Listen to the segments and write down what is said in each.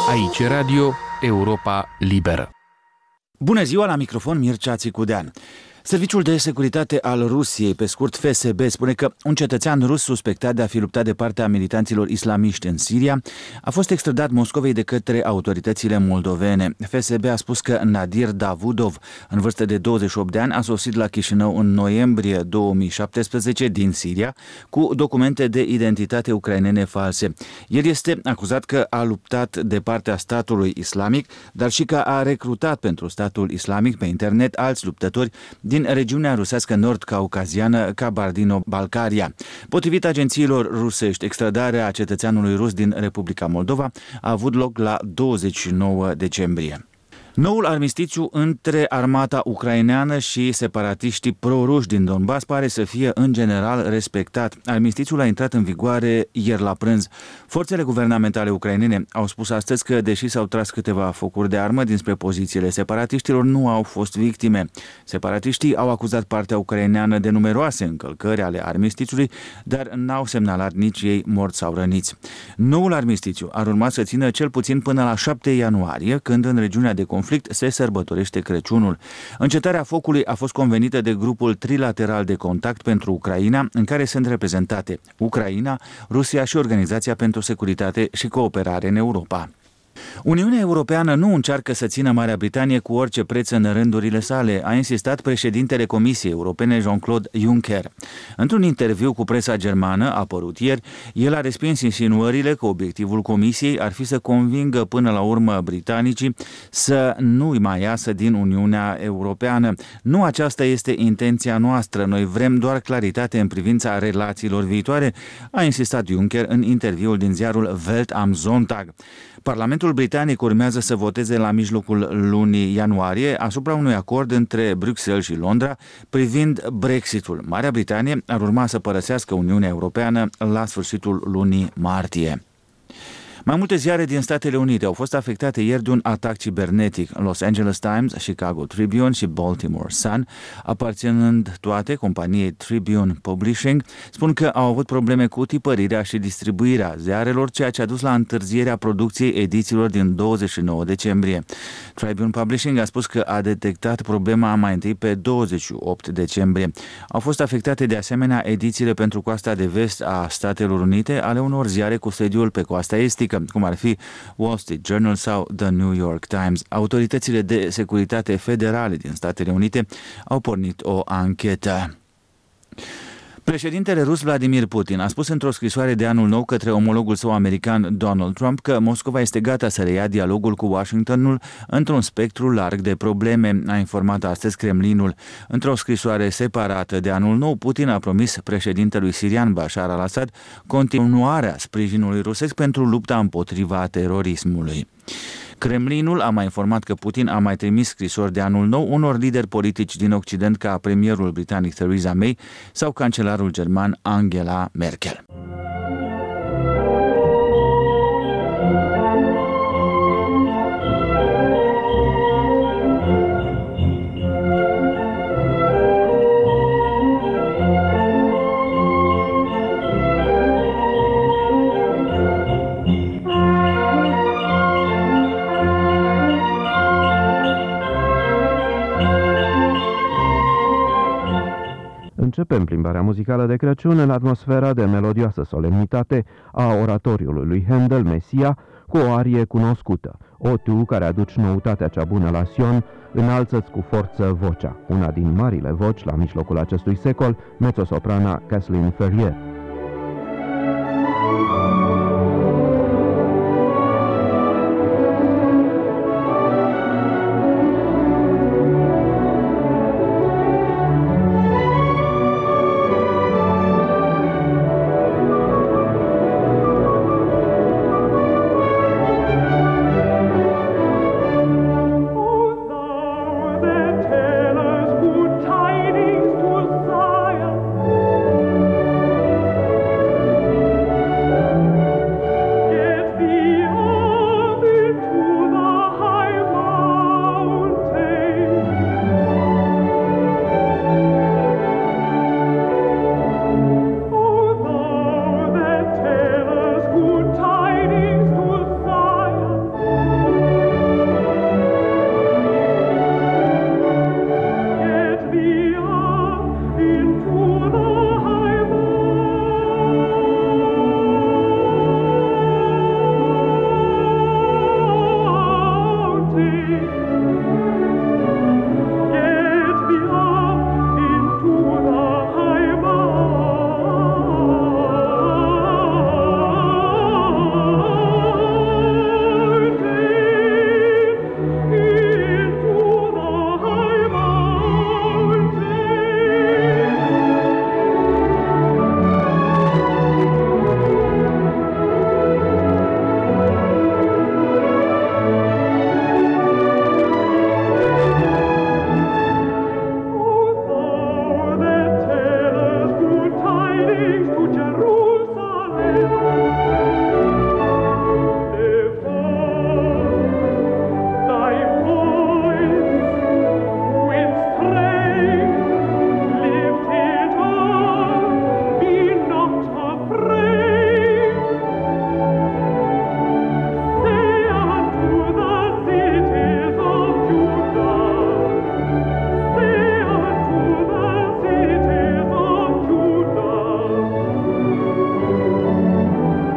Aici Radio Europa Liberă. Bună ziua, la microfon Mircea Țicudean. Serviciul de securitate al Rusiei, pe scurt FSB, spune că un cetățean rus suspectat de a fi luptat de partea militanților islamiști în Siria a fost extradat Moscovei de către autoritățile moldovene. FSB a spus că Nadir Davudov, în vârstă de 28 de ani, a sosit la Chișinău în noiembrie 2017 din Siria cu documente de identitate ucrainene false. El este acuzat că a luptat de partea statului islamic, dar și că a recrutat pentru statul islamic pe internet alți luptători din regiunea rusească nord-caucaziană Kabardino-Balcaria. Potrivit agențiilor rusești, extradarea cetățeanului rus din Republica Moldova a avut loc la 29 decembrie. Noul armistițiu între armata ucraineană și separatiștii pro-ruși din Donbass pare să fie în general respectat. Armistițiul a intrat în vigoare ieri la prânz. Forțele guvernamentale ucrainene au spus astăzi că, deși s-au tras câteva focuri de armă dinspre pozițiile separatiștilor, nu au fost victime. Separatiștii au acuzat partea ucraineană de numeroase încălcări ale armistițiului, dar n-au semnalat nici ei morți sau răniți. Noul armistițiu ar urma să țină cel puțin până la 7 ianuarie, când în regiunea de conflict se sărbătorește Crăciunul. Încetarea focului a fost convenită de grupul trilateral de contact pentru Ucraina, în care sunt reprezentate Ucraina, Rusia și Organizația pentru Securitate și Cooperare în Europa. Uniunea Europeană nu încearcă să țină Marea Britanie cu orice preț în rândurile sale, a insistat președintele Comisiei Europene Jean-Claude Juncker. Într-un interviu cu presa germană apărut ieri, el a respins insinuările că obiectivul Comisiei ar fi să convingă până la urmă britanicii să nu mai iasă din Uniunea Europeană. Nu aceasta este intenția noastră, noi vrem doar claritate în privința relațiilor viitoare, a insistat Juncker în interviul din ziarul Welt am Sonntag. Parlamentul britanic urmează să voteze la mijlocul lunii ianuarie asupra unui acord între Bruxelles și Londra privind Brexitul. Marea Britanie ar urma să părăsească Uniunea Europeană la sfârșitul lunii martie. Mai multe ziare din Statele Unite au fost afectate ieri de un atac cibernetic. Los Angeles Times, Chicago Tribune și Baltimore Sun, aparținând toate companiei Tribune Publishing, spun că au avut probleme cu tipărirea și distribuirea ziarelor, ceea ce a dus la întârzierea producției edițiilor din 29 decembrie. Tribune Publishing a spus că a detectat problema mai întâi pe 28 decembrie. Au fost afectate de asemenea edițiile pentru coasta de vest a Statelor Unite ale unor ziare cu sediul pe coasta estică, cum ar fi Wall Street Journal sau The New York Times. Autoritățile de securitate federale din Statele Unite au pornit o anchetă. Președintele rus Vladimir Putin a spus într-o scrisoare de anul nou către omologul său american Donald Trump că Moscova este gata să reia dialogul cu Washingtonul într-un spectru larg de probleme, a informat astăzi Kremlinul. Într-o scrisoare separată de anul nou, Putin a promis președintelui sirian Bashar al-Assad continuarea sprijinului rusesc pentru lupta împotriva terorismului. Kremlinul a mai informat că Putin a mai trimis scrisori de anul nou unor lideri politici din Occident ca premierul britanic Theresa May sau cancelarul german Angela Merkel. Începem plimbarea muzicală de Crăciun în atmosfera de melodioasă solemnitate a oratoriului lui Handel, Mesia, cu o arie cunoscută. O, tu care aduci noutatea cea bună la Sion, înalță-ți cu forță vocea. Una din marile voci la mijlocul acestui secol, mezzosoprana Kathleen Ferrier. Tidings to Zion.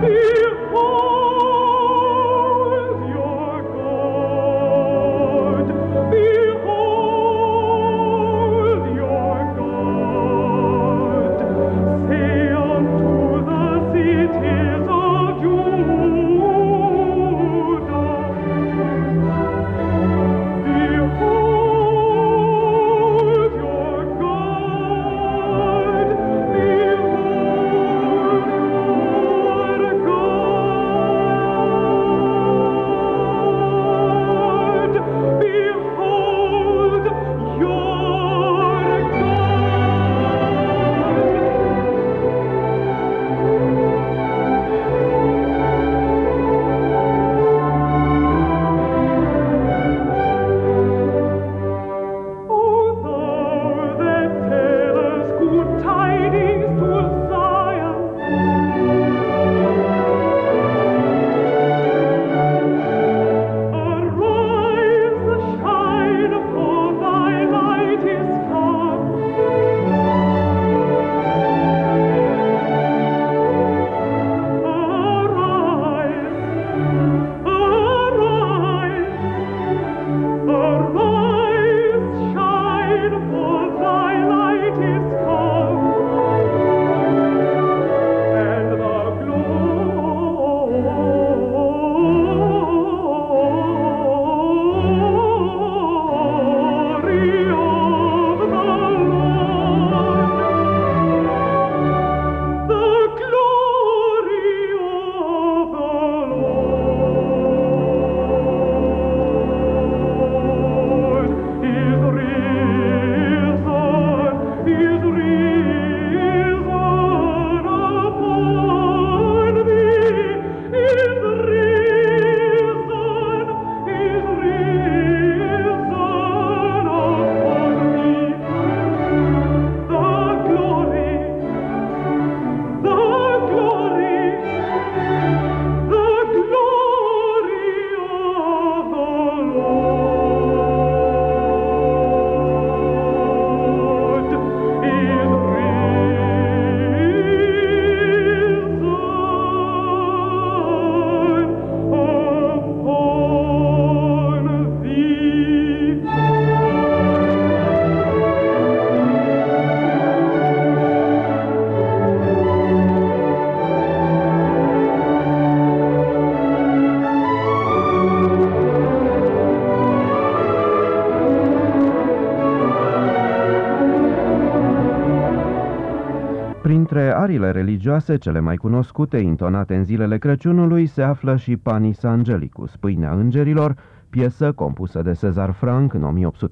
Printre ariile religioase cele mai cunoscute, intonate în zilele Crăciunului, se află și Panis Angelicus, Pâinea Îngerilor, piesă compusă de Cezar Franck în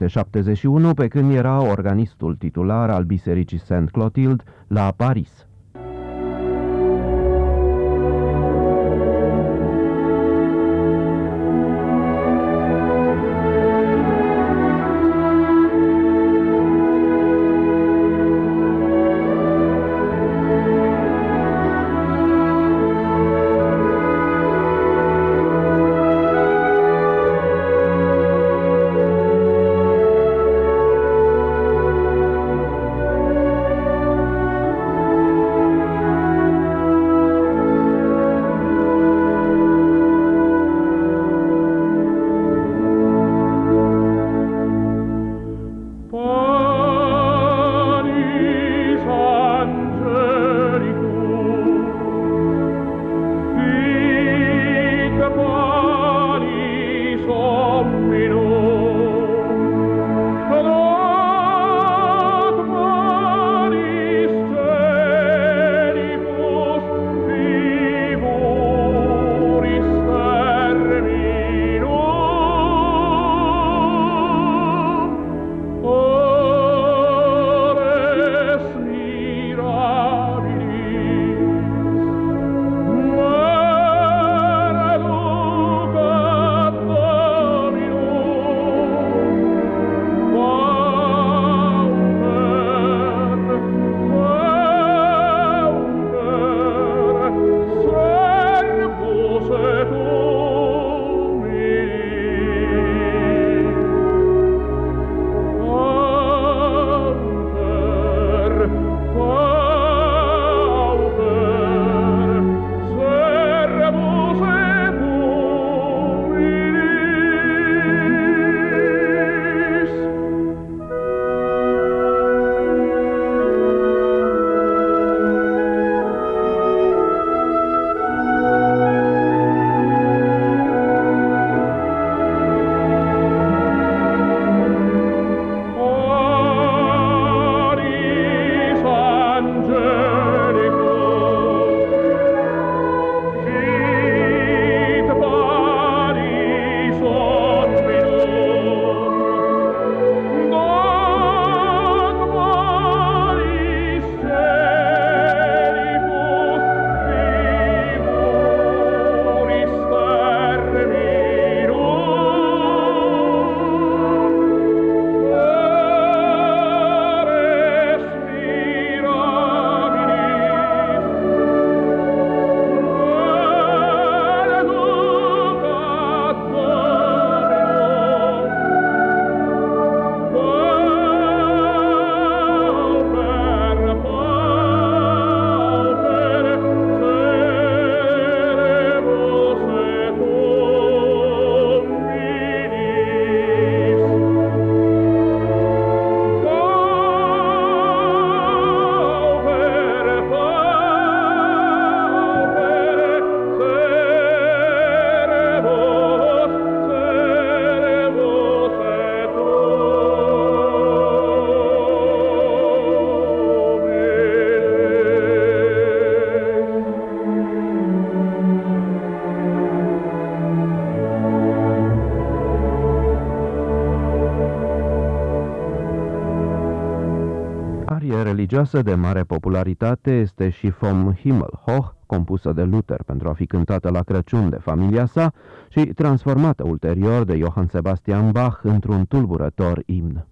1871, pe când era organistul titular al Bisericii Saint Clotilde la Paris. religioasă de mare popularitate este și Vom Himmel hoch, compusă de Luther pentru a fi cântată la Crăciun de familia sa și transformată ulterior de Johann Sebastian Bach într-un tulburător imn.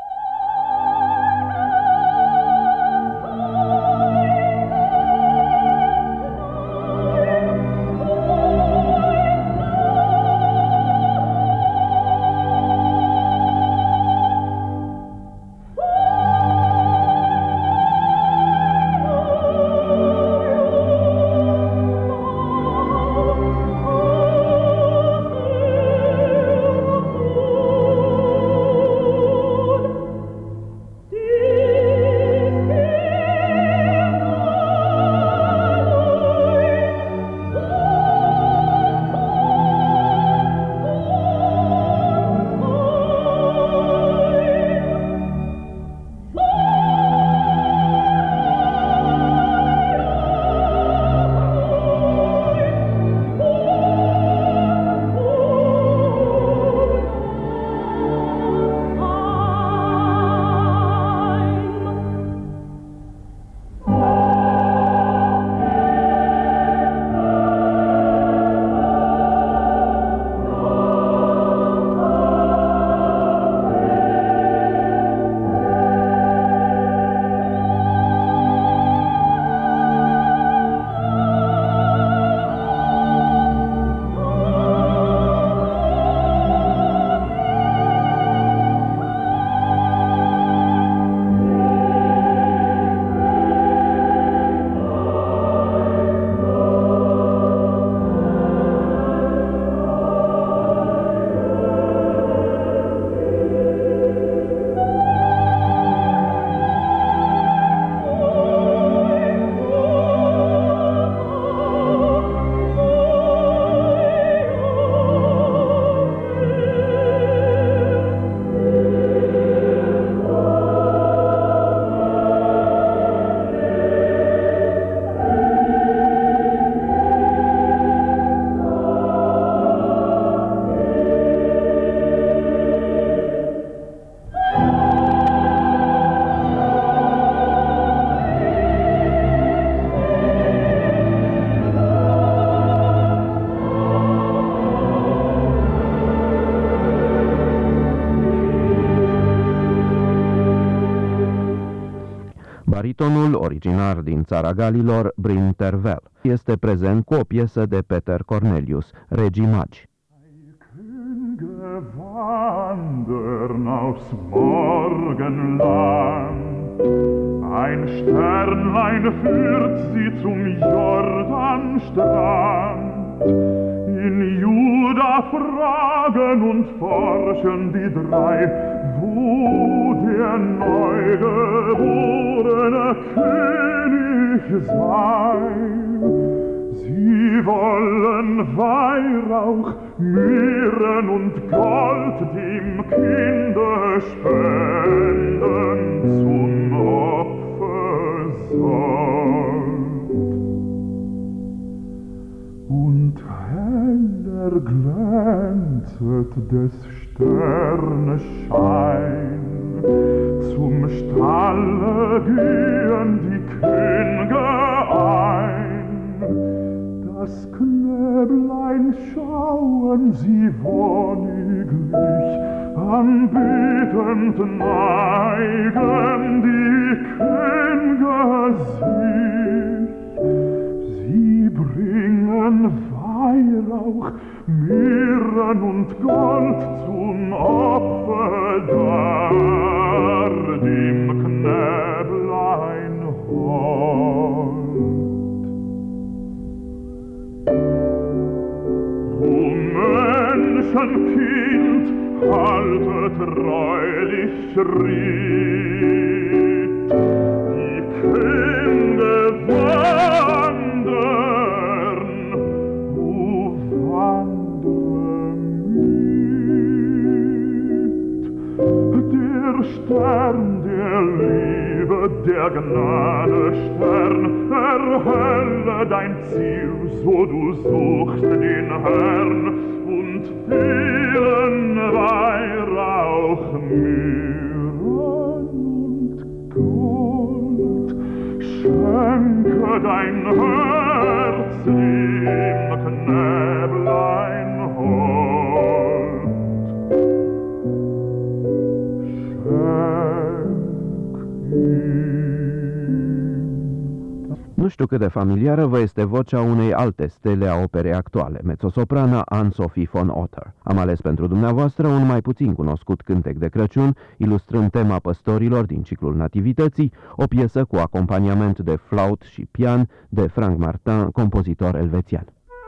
Baritonul, originar din țara Galilor, Bryn Tervel, este prezent cu o piesă de Peter Cornelius, Regii Magi. Wandern aufs Morgenland. Ein Sternlein führt sie zum Jordanstrand. In Juda fragen und forschen die drei, wo der neugeborene König sei. Sie wollen Weihrauch, Myrrhen und Gold dem Kinde spenden zum Opfersold. Und heller glänzet des Sternes Schein. Zum Stalle gehen die Könige ein. Das Knäblein schauen sie wonniglich, anbetend neigen die Könige sich. Sie bringen Weihrauch, Myrrhen und Gold zum Opfer dar, dem Knäblein hold. O Menschenkind, halte treulich Schritt, die Könige wandern, o wandere mit. Der Stern der Liebe, der Gnade Stern, erhelle dein Ziel, so du suchst den Herrn, und vielen Weihrauch, Myrrhen und Gold. dein Herz im Knäblein hold. Nu știu cât de familiară vă este vocea unei alte stele a operei actuale, mezzosoprana Anne-Sophie von Otter. Am ales pentru dumneavoastră un mai puțin cunoscut cântec de Crăciun, ilustrând tema păstorilor din ciclul Nativității, o piesă cu acompaniament de flaut și pian de Frank Martin, compozitor elvețian.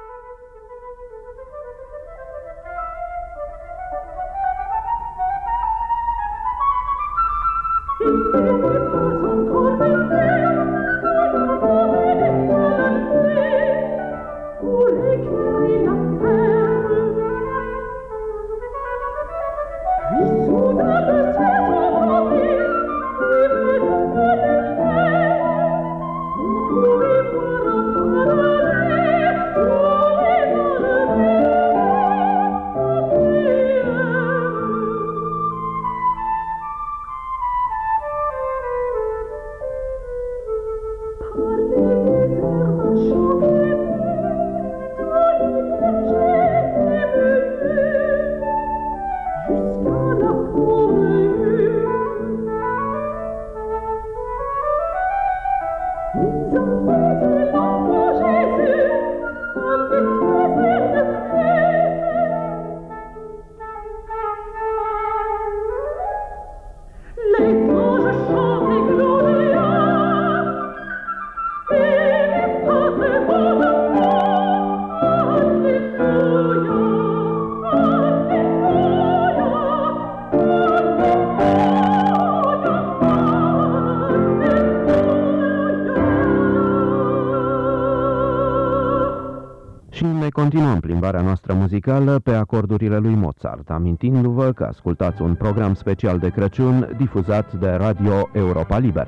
Continuăm plimbarea noastră muzicală pe acordurile lui Mozart, amintindu-vă că ascultați un program special de Crăciun difuzat de Radio Europa Liberă.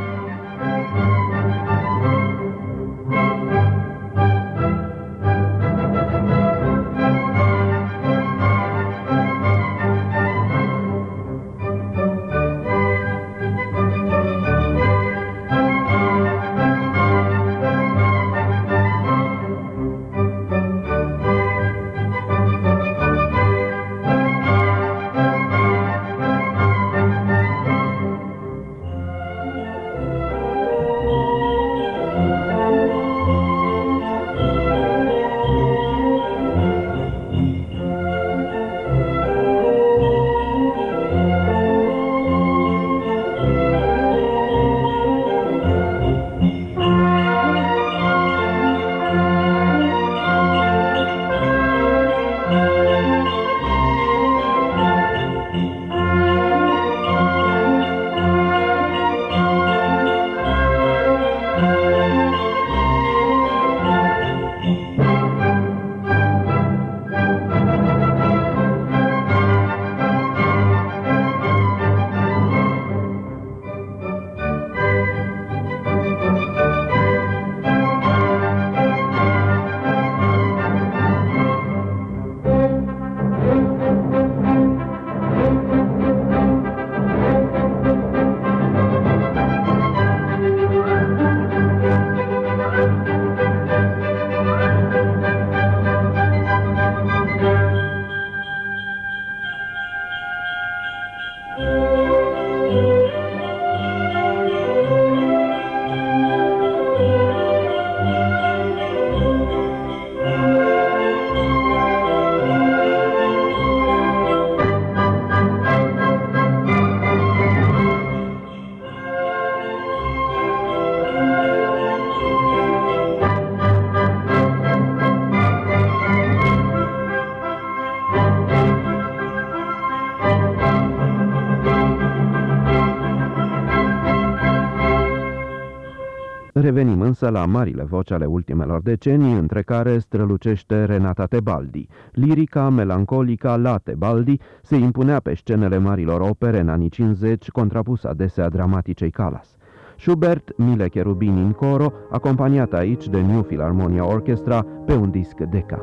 Revenim însă la marile voci ale ultimelor decenii, între care strălucește Renata Tebaldi. Lirica melancolica la Tebaldi se impunea pe scenele marilor opere în anii 50, contrapusă adesea dramaticei Callas. Schubert, Mille cherubini in coro, acompaniat aici de New Philharmonia Orchestra pe un disc Decca.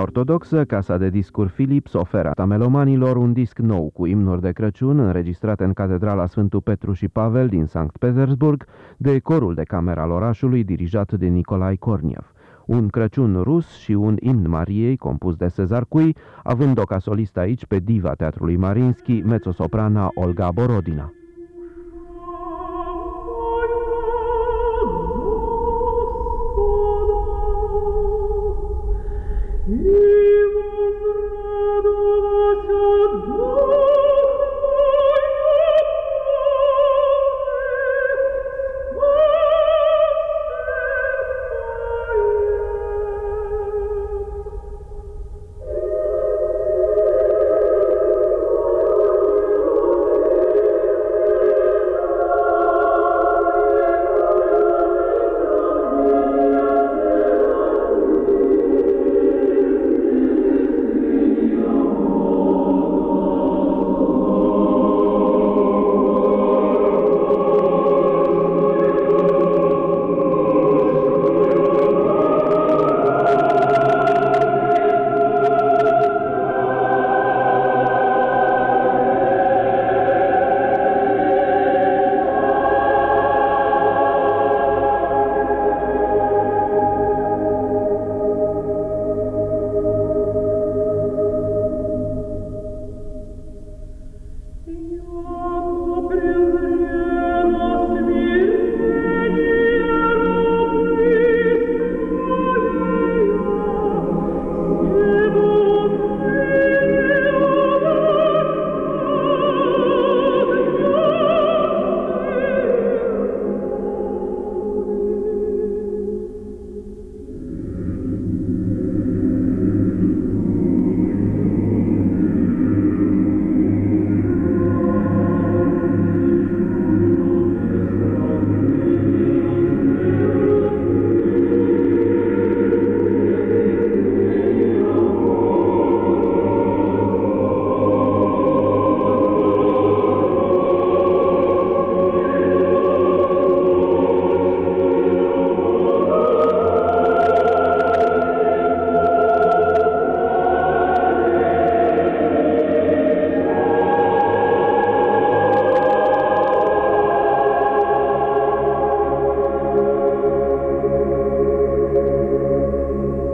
Ortodoxă, Casa de Discuri Philips oferă melomanilor un disc nou cu imnuri de Crăciun înregistrate în Catedrala Sfântul Petru și Pavel din Sankt Petersburg de corul de cameră al orașului dirijat de Nicolae Korniev. Un Crăciun rus și un imn Mariei compus de Cezar Cui, având-o ca solistă aici pe diva Teatrului Mariinski, mezzosoprana Olga Borodina.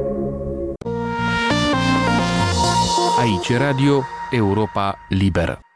Aici Radio Europa Liberă.